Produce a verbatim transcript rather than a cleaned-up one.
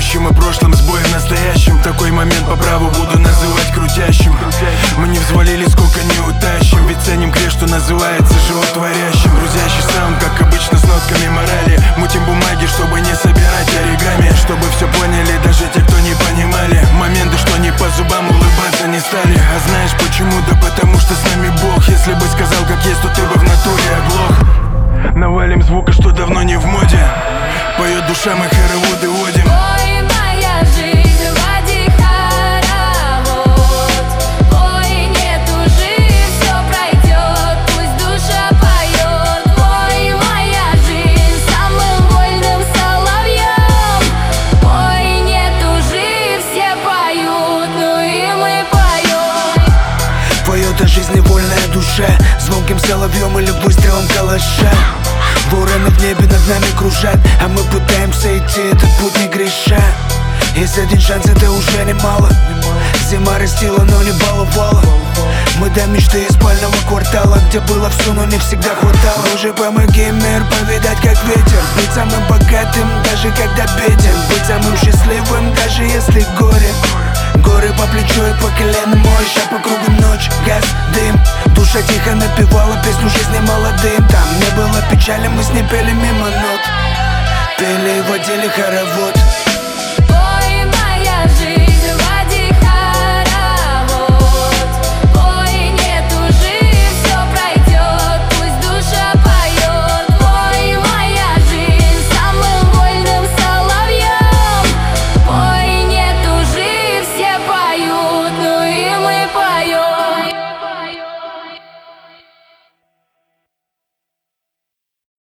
будущем и прошлым, сбои в настоящем. Такой момент по праву буду называть крутящим. Мы не взвалили, сколько не утащим, ведь ценим крест, что называется животворящим. Грузящий саунд, как обычно, с нотками морали. Мутим бумаги, чтобы не собирать оригами, чтобы все поняли даже те, кто не понимали. Моменты, что не по зубам, улыбаться не стали. А знаешь почему? Да потому что с нами Бог. Если бы сказал как есть, то ты бы в натуре оглох. Навалим звука, что давно не в моде. Поет душа, мы хороводы водим. Ой, моя жизнь, води хоровод. Ой, не тужи, все пройдет, пусть душа поет. Ой, моя жизнь, самым вольным соловьем. Ой, не тужи, все поют, ну и мы поем. Поет о жизни вольная душа, звонким соловьем или выстрелом калаша. Вороны в небе над нами кружат, а мы пытаемся идти этот путь не греша. Есть один шанс, это уже немало. Зима растила, но не баловала. Мы до мечты из спального квартала, где было все, но не всегда хватало. Боже, помоги мир повидать как ветер, быть самым богатым, даже когда беден, быть самым счастливым, даже если горе. Горы по плечу и по колено мощь, а по кругу ночь, газ, дым. Душа тихо напевала песню жизни молодым. Там не было печали, мы с ней пели мимо нот, пели и водили хоровод.